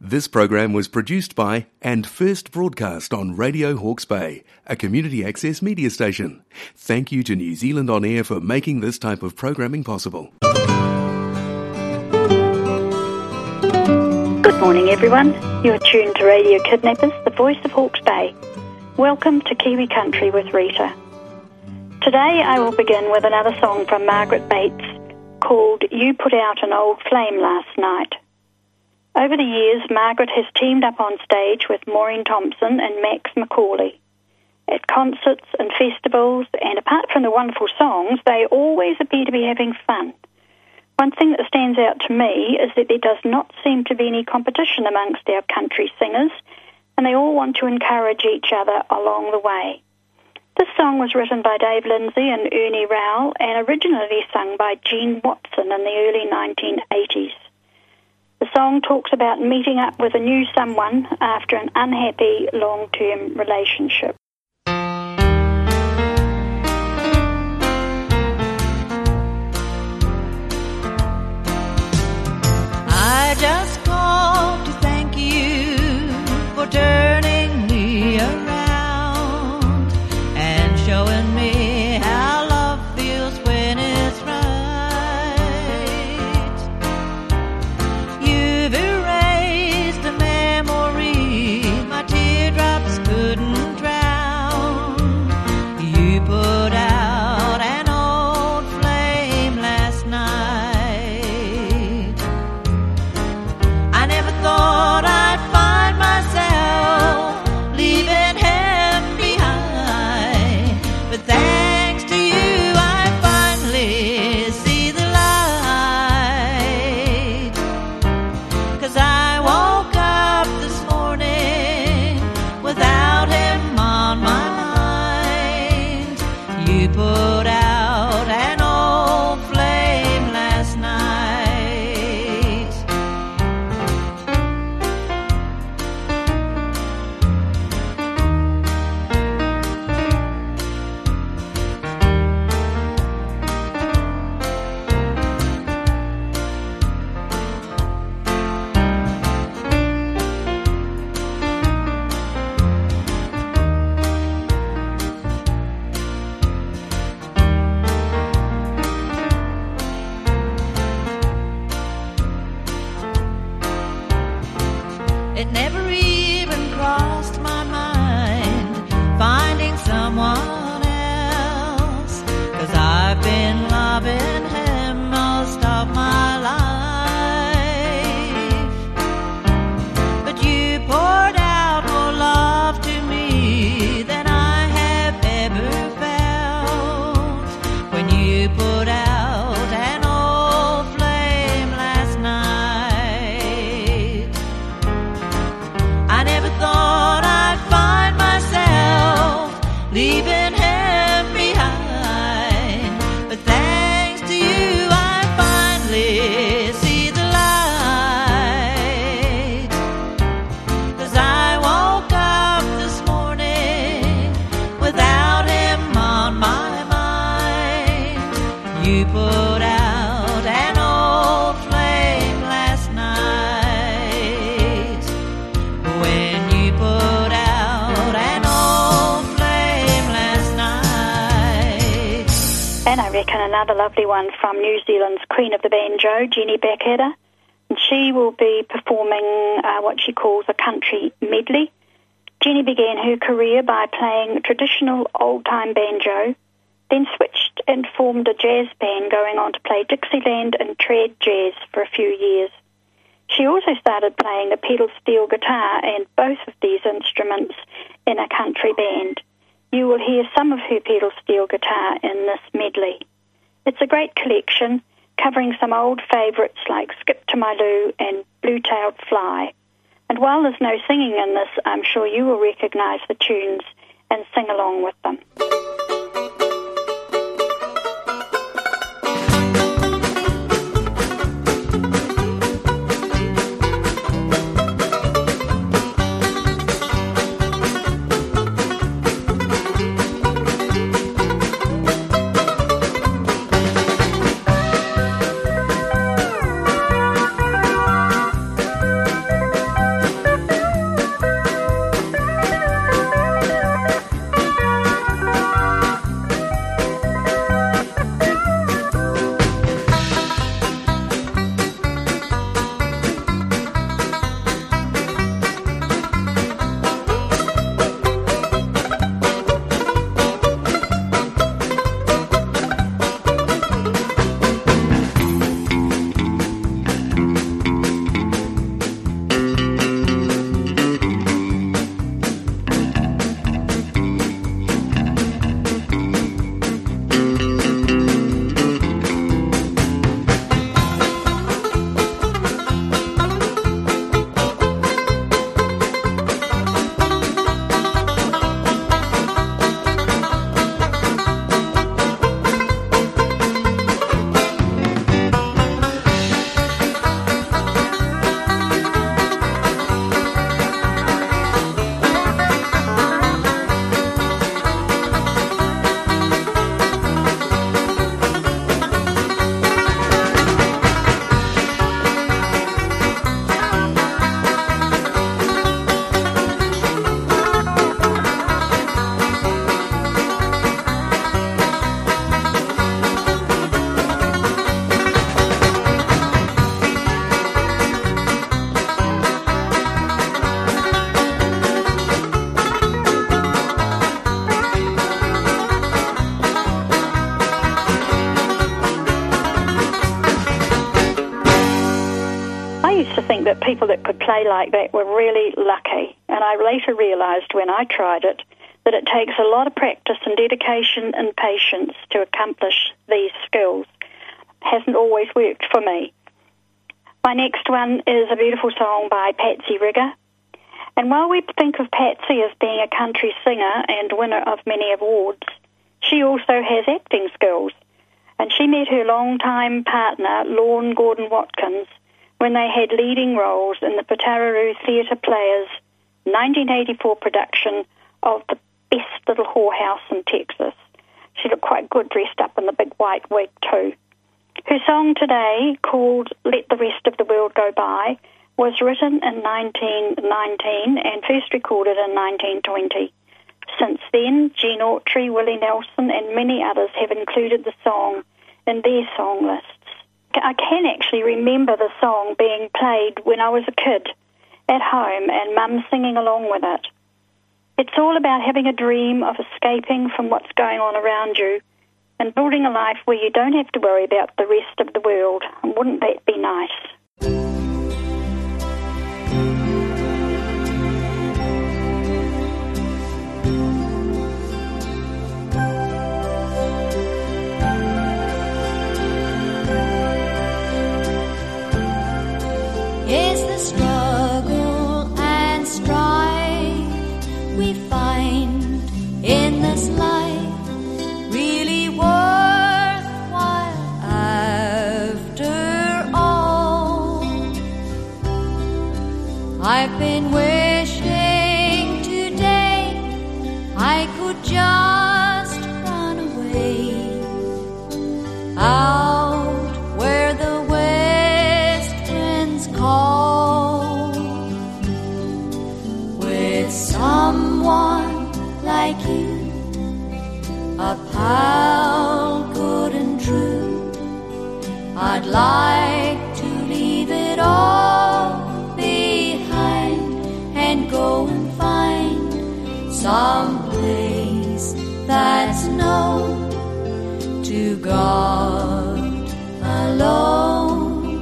This program was produced by and first broadcast on Radio Hawke's Bay, a community access media station. Thank you to New Zealand On Air for making this type of programming possible. Good morning, everyone. You're tuned to Radio Kidnappers, the voice of Hawke's Bay. Welcome to Kiwi Country with Rita. Today I will begin with another song from Margaret Bates called You Put Out an Old Flame Last Night. Over the years, Margaret has teamed up on stage with Maureen Thompson and Max Macaulay. At concerts and festivals, and apart from the wonderful songs, they always appear to be having fun. One thing that stands out to me is that there does not seem to be any competition amongst our country singers, and they all want to encourage each other along the way. This song was written by Dave Lindsay and Ernie Rowell and originally sung by Gene Watson in the early 1980s. The song talks about meeting up with a new someone after an unhappy long-term relationship. I just called to thank you for turning me around and showing me how love feels when it's right. You've erased a memory my teardrops couldn't drown. You put out an old flame last night. I never thought I'd find myself leaving him behind, but thanks to you I finally see the light. 'Cause I woke up this morning without him on my mind. You put out an old flame last night. It never even crossed my mind finding someone else, 'cause I've been loving him most of my life. But you poured out more love to me than I have ever felt when you put out an old flame last night. I never thought I'd find myself leaving him behind, but thanks to you I finally see the light. 'Cause I woke up this morning without him on my mind. You put out an old flame last night. When you put out an old flame last night. And I reckon another lovely one from New Zealand's Queen of the Banjo, Jenny Blackadder. And she will be performing what she calls a country medley. Jenny began her career by playing traditional old-time banjo, then switched and formed a jazz band, going on to play Dixieland and trad jazz for a few years. She also started playing the pedal steel guitar and both of these instruments in a country band. You will hear some of her pedal steel guitar in this medley. It's a great collection covering some old favourites like Skip to My Lou and Blue-Tailed Fly. And while there's no singing in this, I'm sure you will recognise the tunes and sing along with them. say like that we're really lucky. And I later realised when I tried it that it takes a lot of practice and dedication and patience to accomplish these skills. Hasn't always worked for me. My next one is a beautiful song by Patsy Rigger. And while we think of Patsy as being a country singer and winner of many awards, she also has acting skills. And she met her longtime partner, Lorne Gordon Watkins, when they had leading roles in the Potaroo Theatre Players' 1984 production of The Best Little Whorehouse in Texas. She looked quite good dressed up in the big white wig too. Her song today, called Let the Rest of the World Go By, was written in 1919 and first recorded in 1920. Since then, Gene Autry, Willie Nelson and many others have included the song in their song lists. I can actually remember the song being played when I was a kid at home and Mum singing along with it. It's all about having a dream of escaping from what's going on around you and building a life where you don't have to worry about the rest of the world. And wouldn't that be nice? Is the struggle and strife we find in this life really worthwhile after all? I've been wishing today I could just run away out where the call with someone like you, a pal good and true. I'd like to leave it all behind and go and find some place that's known to God alone.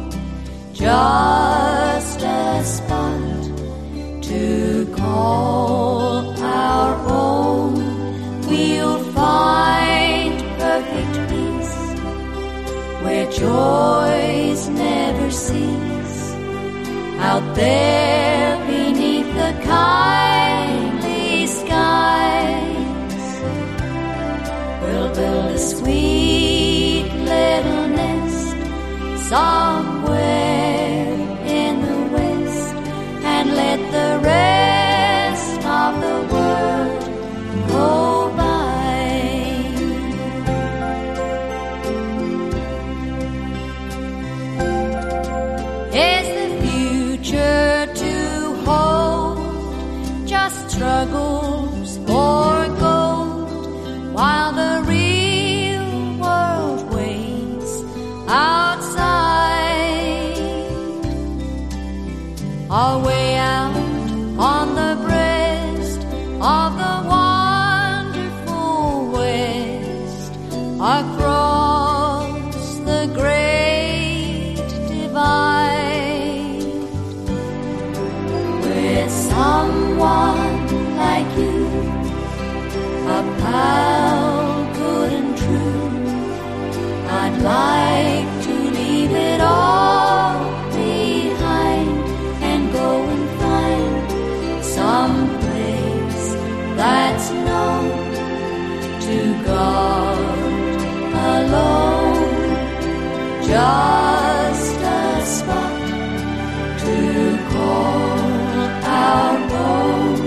Just a spot to call our own. We'll find perfect peace where joys never cease. Out there beneath the kindly skies, we'll build a sweet little nest somewhere in the west and let the rest of the world go by. Is the future to hold just struggles for gold while the real world waits outside? Away out on the breast of the wonderful West, across the great divide, with someone like you, a pal good and true. I'd like to leave it all behind and go and find some place that's known to God alone. Just a spot to call our own.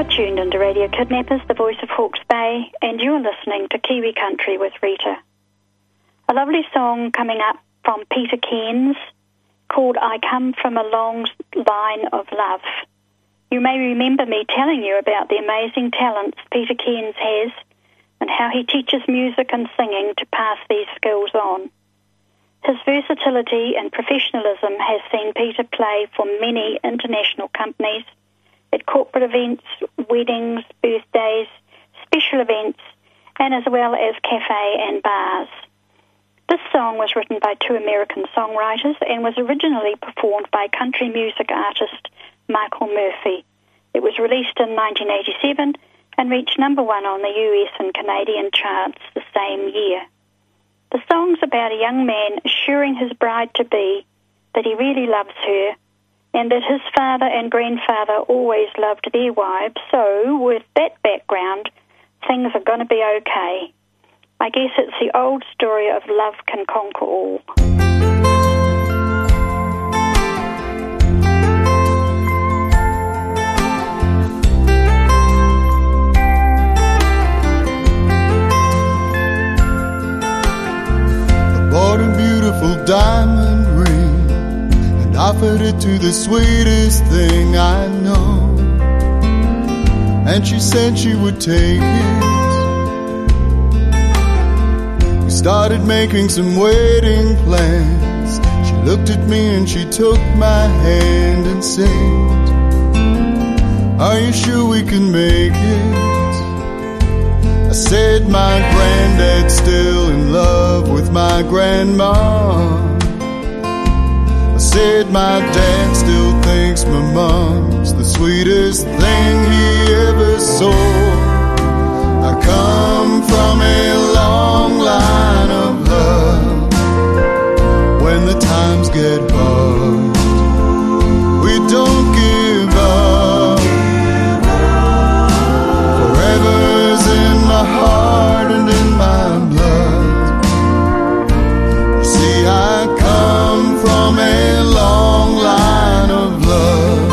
tuned into Radio Kidnappers, the voice of Hawke's Bay, and you're listening to Kiwi Country with Rita. A lovely song coming up from Peter Cairns called I Come From a Long Line of Love. You may remember me telling you about the amazing talents Peter Cairns has and how he teaches music and singing to pass these skills on. His versatility and professionalism has seen Peter play for many international companies at corporate events, weddings, birthdays, special events, and as well as cafe and bars. This song was written by two American songwriters and was originally performed by country music artist Michael Murphy. It was released in 1987 and reached number one on the US and Canadian charts the same year. The song's about a young man assuring his bride-to-be that he really loves her and that his father and grandfather always loved their wives, so with that background, things are going to be okay. I guess it's the old story of love can conquer all. I bought a beautiful diamond ring and offered it to the sweetest thing I know, and she said she would take it. Started making some wedding plans. She looked at me and she took my hand and said, are you sure we can make it? I said, my granddad's still in love with my grandma. I said, my dad still thinks my mom's the sweetest thing he ever saw. I come from a long line of love. When the times get hard, we don't give up. Forever's in my heart and in my blood. You see, I come from a long line of love.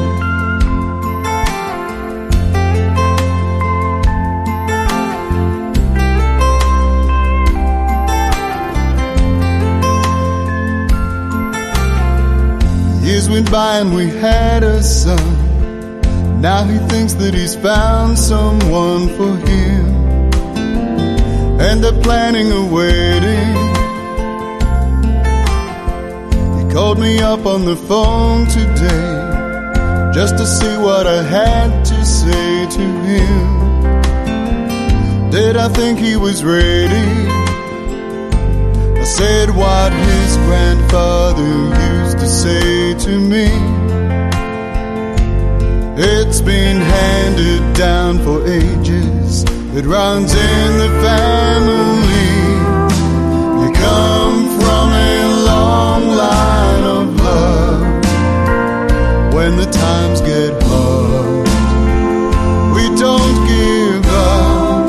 Years went by and we had a son. Now he thinks that he's found someone for him, and they're planning a wedding. He called me up on the phone today just to see what I had to say to him. Did I think he was ready? I said what his grandfather used to say to me. It's been handed down for ages, it runs in the family. You come from a long line of love. When the times get hard, we don't give up.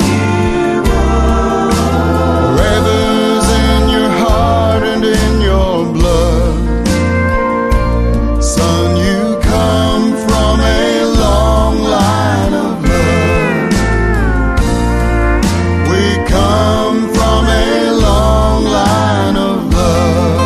Forever's in your heart and in your blood. Son, you come from a long line of love. We come from a long line of love.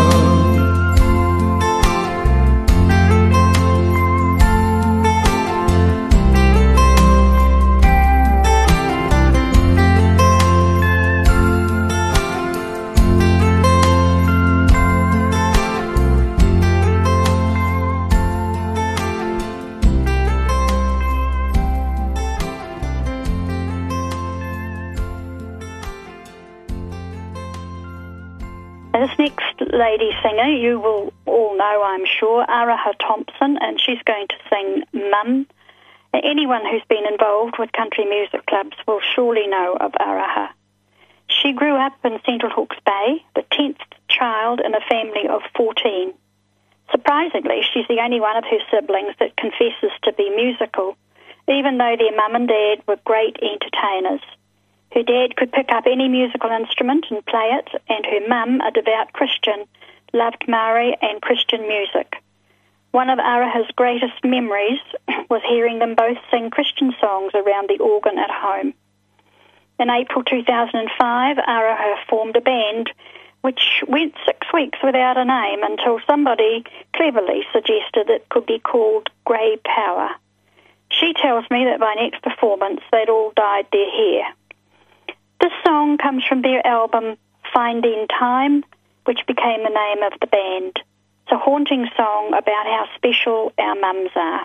This next lady singer, you will all know, I'm sure, Araha Thompson, and she's going to sing Mum. Anyone who's been involved with country music clubs will surely know of Araha. She grew up in Central Hawke's Bay, the 10th child in a family of 14. Surprisingly, she's the only one of her siblings that confesses to be musical, even though their mum and dad were great entertainers. Her dad could pick up any musical instrument and play it, and her mum, a devout Christian, loved Maori and Christian music. One of Araha's greatest memories was hearing them both sing Christian songs around the organ at home. In April 2005, Araha formed a band which went 6 weeks without a name until somebody cleverly suggested it could be called Grey Power. She tells me that by next performance they'd all dyed their hair. This song comes from their album Finding Time, which became the name of the band. It's a haunting song about how special our mums are.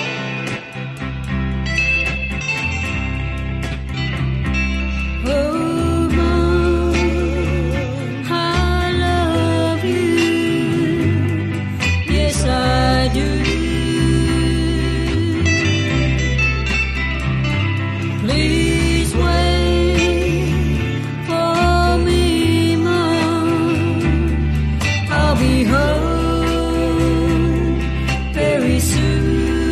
Oh, Mom, I love you. Yes, I do. Please wait for me, Mom. I'll be home very soon.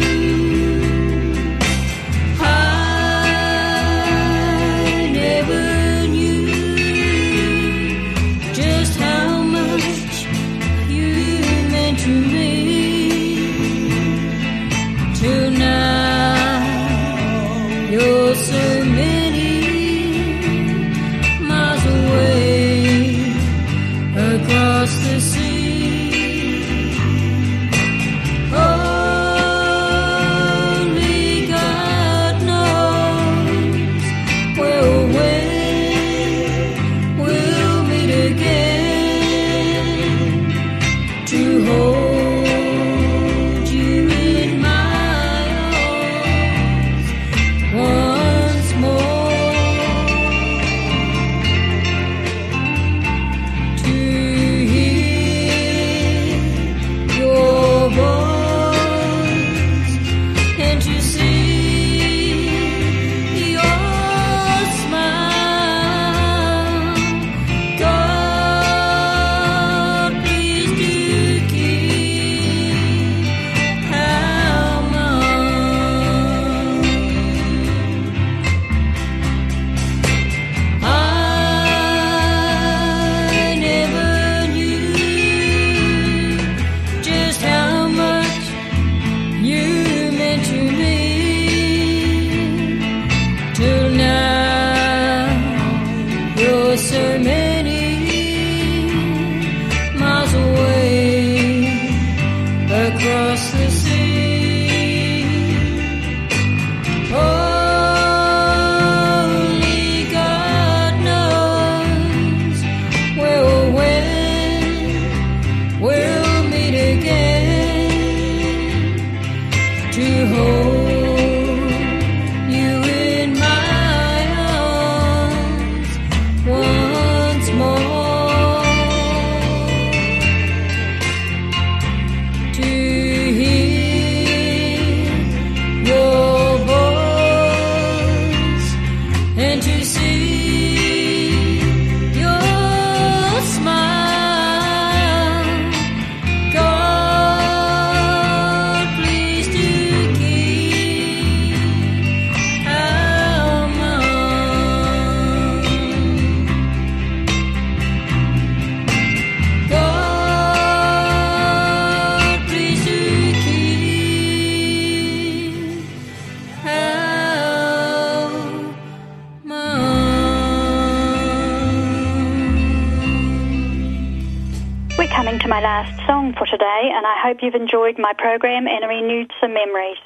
To my last song for today, and I hope you've enjoyed my program and renewed some memories.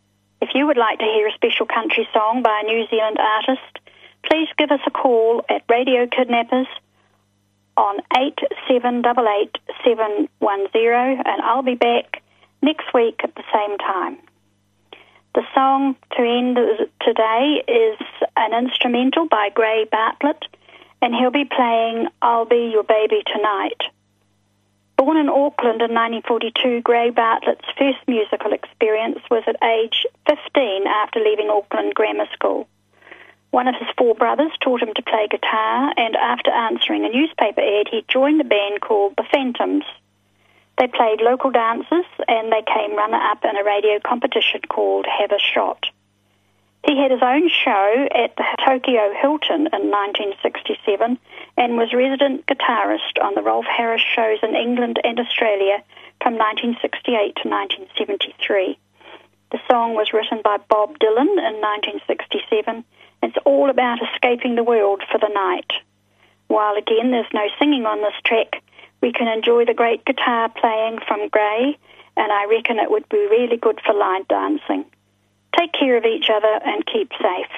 If you would like to hear a special country song by a New Zealand artist, please give us a call at Radio Kidnappers on 8788-710, and I'll be back next week at the same time. The song to end today is an instrumental by Gray Bartlett, and he'll be playing I'll Be Your Baby Tonight. Born in Auckland in 1942, Gray Bartlett's first musical experience was at age 15 after leaving Auckland Grammar School. One of his 4 brothers taught him to play guitar, and after answering a newspaper ad, he joined a band called The Phantoms. They played local dances, and they came runner-up in a radio competition called Have a Shot. He had his own show at the Tokyo Hilton in 1967 and was resident guitarist on the Rolf Harris shows in England and Australia from 1968 to 1973. The song was written by Bob Dylan in 1967. It's all about escaping the world for the night. While again there's no singing on this track, we can enjoy the great guitar playing from Gray, and I reckon it would be really good for line dancing. Take care of each other and keep safe.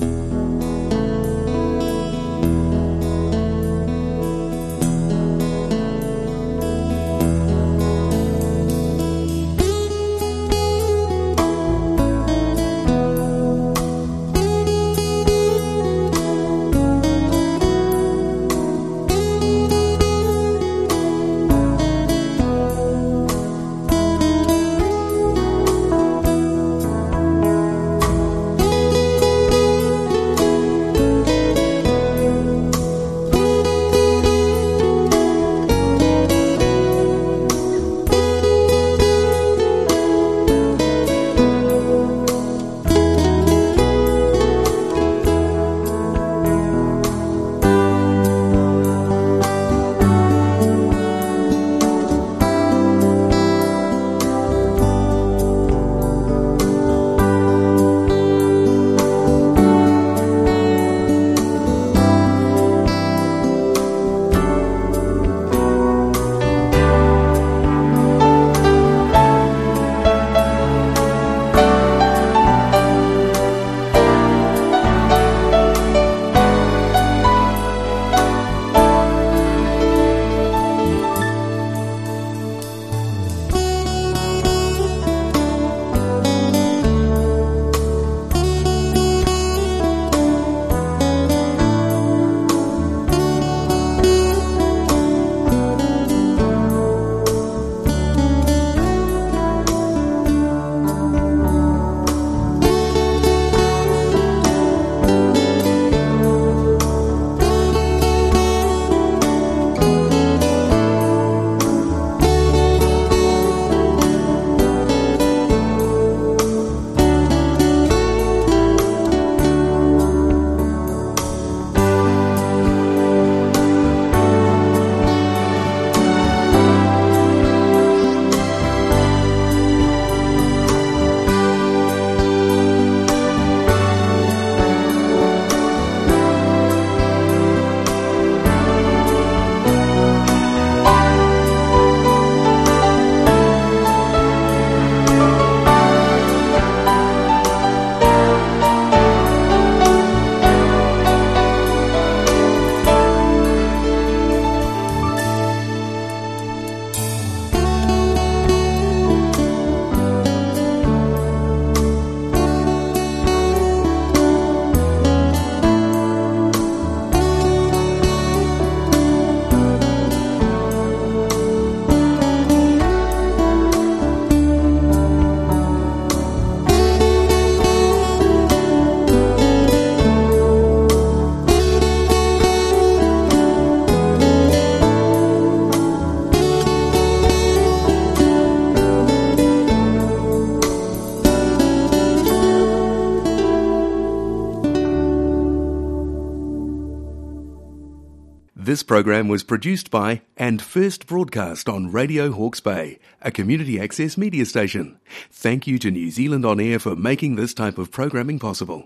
This program was produced by and first broadcast on Radio Hawke's Bay, a community access media station. Thank you to New Zealand On Air for making this type of programming possible.